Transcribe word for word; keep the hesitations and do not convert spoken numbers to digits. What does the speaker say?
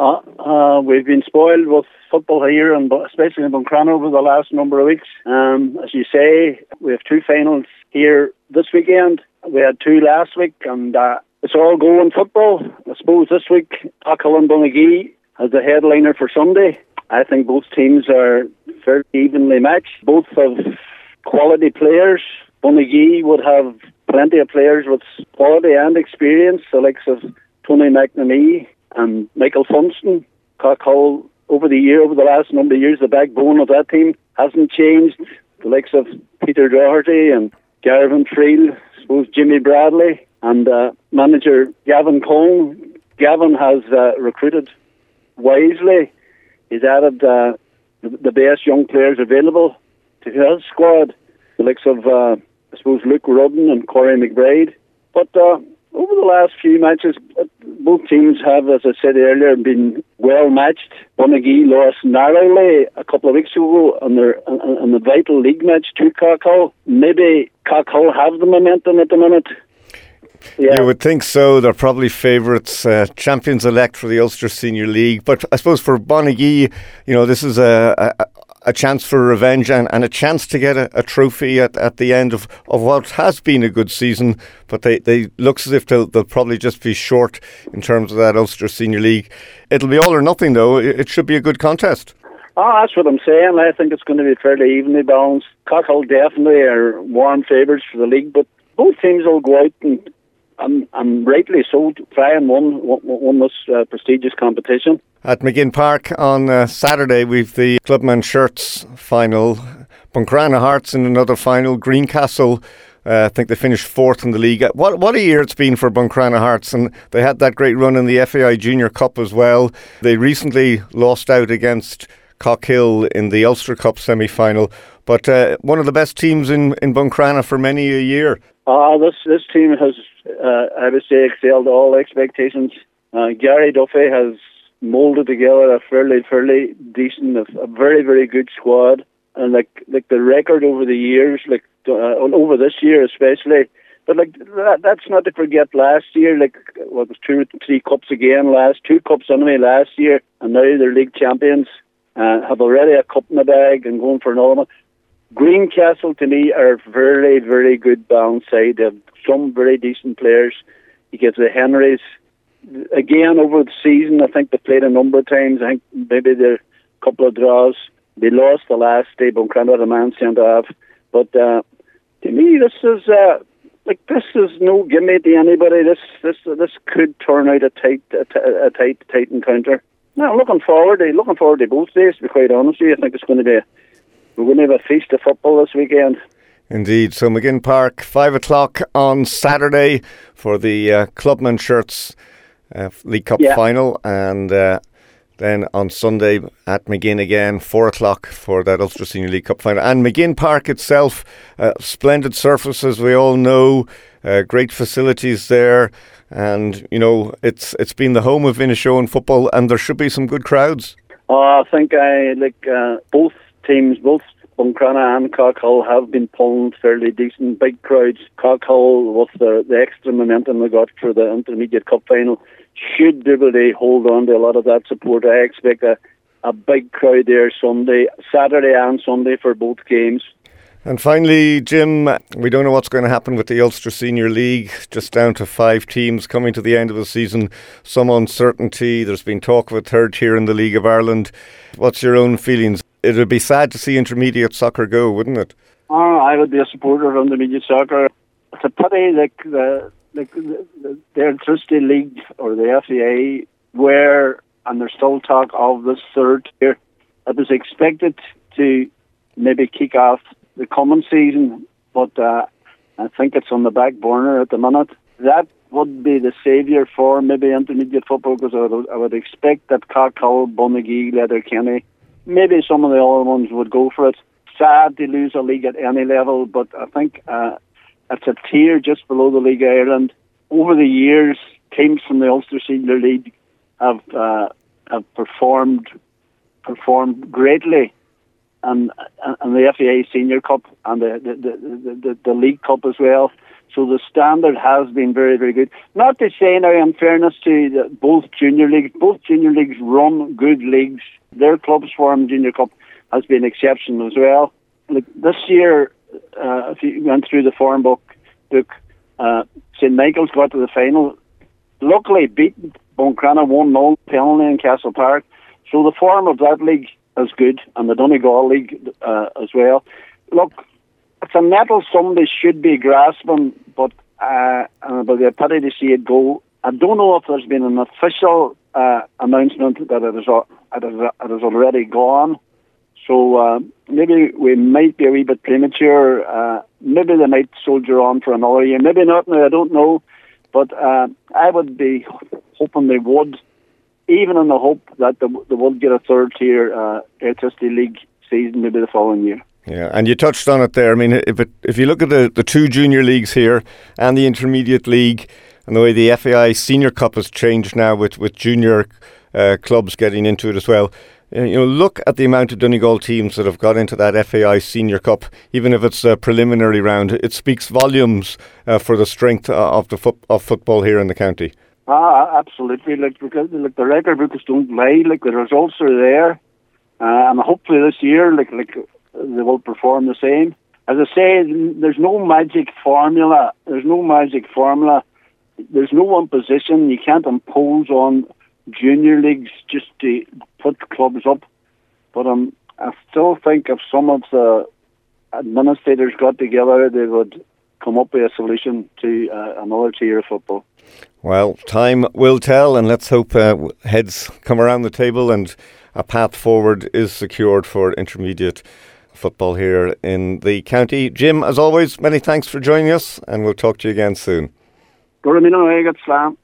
Uh, uh, we've been spoiled with football here, and especially in Buncrana over the last number of weeks. Um, as you say, we have two finals here this weekend. We had two last week, and uh, it's all going football. I suppose this week, Coghill and Bunagee as the headliner for Sunday. I think both teams are fairly evenly matched. Both have quality players. Bunagee would have plenty of players with quality and experience, the likes of Tony McNamee and Michael Funston. Coghill, over the year, over the last number of years, the backbone of that team hasn't changed. The likes of Peter Doherty and Garvin Friel, I suppose Jimmy Bradley, and uh, manager Gavin Cone. Gavin has uh, recruited wisely. He's added uh, the, the best young players available to his squad. The likes of, uh, I suppose, Luke Rudden and Corey McBride. But uh, over the last few matches, both teams have, as I said earlier, been well matched. Bunagee lost narrowly a couple of weeks ago on their on the vital league match to Coghill. Maybe Coghill have the momentum at the minute. Yeah. You would think so. They're probably favourites, uh, champions-elect for the Ulster Senior League. But I suppose for Bunagee, you know, this is a, a, a chance for revenge and, and a chance to get a, a trophy at, at the end of, of what has been a good season. But they, they looks as if they'll, they'll probably just be short in terms of that Ulster Senior League. It'll be all or nothing, though. It, it should be a good contest. Oh, that's what I'm saying. I think it's going to be fairly evenly balanced. Coghill definitely are warm favourites for the league, but both teams will go out and And, and rightly so, try and win, win this uh, prestigious competition. At McGinn Park on uh, Saturday, we've the Clubman Shirts final. Buncrana Hearts in another final. Greencastle, uh, I think they finished fourth in the league. What what a year it's been for Buncrana Hearts, and they had that great run in the F A I Junior Cup as well. They recently lost out against Coghill in the Ulster Cup semi-final, but uh, one of the best teams in, in Buncrana for many a year. Uh, this this team has, uh, I would say, excelled all expectations. Uh, Gary Duffy has moulded together a fairly, fairly decent, a, a very, very good squad. And like like the record over the years, like uh, over this year especially, but like that, that's not to forget last year. Like what was two, three cups again last, two cups anyway last year, and now they're league champions. Uh, have already a cup in the bag and going for another one. Greencastle, to me, are very, very good balanced side. They have some very decent players. You get the Henrys. Again, over the season, I think they played a number of times. I think maybe they're a couple of draws. They lost the last day, Buncrana a man sent off. But uh, to me, this is uh, like this is no gimme to anybody. This this this could turn out a tight, a, t- a tight, tight encounter. Now, looking forward, to, looking forward to both days. To be quite honest with you, I think it's going to be. A, We're going to have a feast of football this weekend. Indeed. So McGinn Park, five o'clock on Saturday for the uh, Clubman Shirts uh, League Cup yeah. final, and uh, then on Sunday at McGinn again, four o'clock for that Ulster Senior League Cup final. And McGinn Park itself, uh, splendid surface, as we all know, uh, great facilities there, and you know it's it's been the home of Inishowen football, and there should be some good crowds. Oh, I think I like uh, both. Teams, both Buncrana and Coghill, have been pulling fairly decent big crowds. Coghill, with the, the extra momentum they got for the Intermediate Cup final, should be able to hold on to a lot of that support. I expect a, a big crowd there Sunday, Saturday and Sunday for both games. And finally, Jim, we don't know what's going to happen with the Ulster Senior League, just down to five teams coming to the end of the season. Some uncertainty. There's been talk of a third tier in the League of Ireland. What's your own feelings? It would be sad to see intermediate soccer go, wouldn't it? Oh, I would be a supporter of intermediate soccer. It's a pity, like the like the, the, the Electricity League or the F A I, where, and there's still talk of this third tier. It was expected to maybe kick off the coming season, but uh, I think it's on the back burner at the minute. That would be the saviour for maybe intermediate football, because I would, I would expect that Coghill, Bunagee, Letterkenny, maybe some of the other ones would go for it. Sad to lose a league at any level, but I think uh, it's a tier just below the League of Ireland. Over the years, teams from the Ulster Senior League have uh, have performed performed greatly and and the F A I Senior Cup and the the, the, the, the League Cup as well. So the standard has been very, very good. Not to say now, in fairness to the, both junior leagues, both junior leagues run good leagues. Their clubs form Junior Cup has been exceptional as well. Like this year, uh, if you went through the form book, book uh, Saint Michael's got to the final. Luckily beaten Buncrana one nil penalty in Castle Park. So the form of that league is good, and the Donegal League uh, as well. Look, it's a medal somebody should be grasping, but uh, uh, but they're pity to see it go. I don't know if there's been an official uh, announcement that it is, uh, it, is, uh, it is already gone. So uh, maybe we might be a wee bit premature. Uh, maybe they might soldier on for another year. Maybe not now, I don't know. But uh, I would be hoping they would, even in the hope that they, they would get a third tier uh, Electricity League season maybe the following year. Yeah, and you touched on it there. I mean, if it, if you look at the, the two junior leagues here and the Intermediate League and the way the F A I Senior Cup has changed now with, with junior uh, clubs getting into it as well, you know, look at the amount of Donegal teams that have got into that F A I Senior Cup, even if it's a preliminary round. It speaks volumes uh, for the strength of the fo- of football here in the county. Ah, absolutely. Like, because like the record books don't lie. Like the results are there, uh, and hopefully this year, like like they will perform the same. As I say, there's no magic formula. There's no magic formula. There's no one position. You can't impose on junior leagues just to put clubs up. But um, I still think if some of the administrators got together, they would come up with a solution to uh, another tier of football. Well, time will tell, and let's hope uh, heads come around the table and a path forward is secured for intermediate football here in the county. Jim, as always, many thanks for joining us, and we'll talk to you again soon. Go to me now, I got slam.